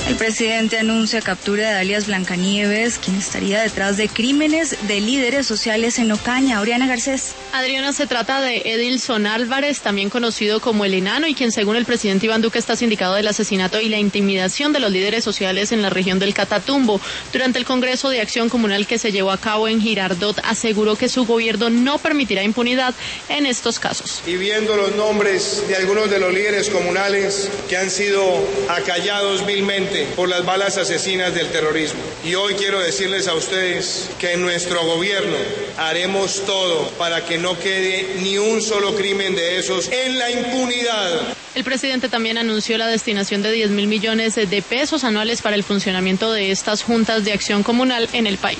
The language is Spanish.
El presidente anuncia captura de alias Blancanieves, quien estaría detrás de crímenes de líderes sociales en Ocaña. Oriana Garcés. Adriana, se trata de Edilson Álvarez, también conocido como el Enano, y quien según el presidente Iván Duque está sindicado del asesinato y la intimidación de los líderes sociales en la región del Catatumbo. Durante el Congreso de Acción Comunal que se llevó a cabo en Girardot, aseguró que su gobierno no permitirá impunidad en estos casos. Y viendo los nombres de algunos de los líderes comunales que han sido acallados vilmente por las balas asesinas del terrorismo. Y hoy quiero decirles a ustedes que en nuestro gobierno haremos todo para que no quede ni un solo crimen de esos en la impunidad. El presidente también anunció la destinación de 10.000 millones de pesos anuales para el funcionamiento de estas juntas de acción comunal en el país.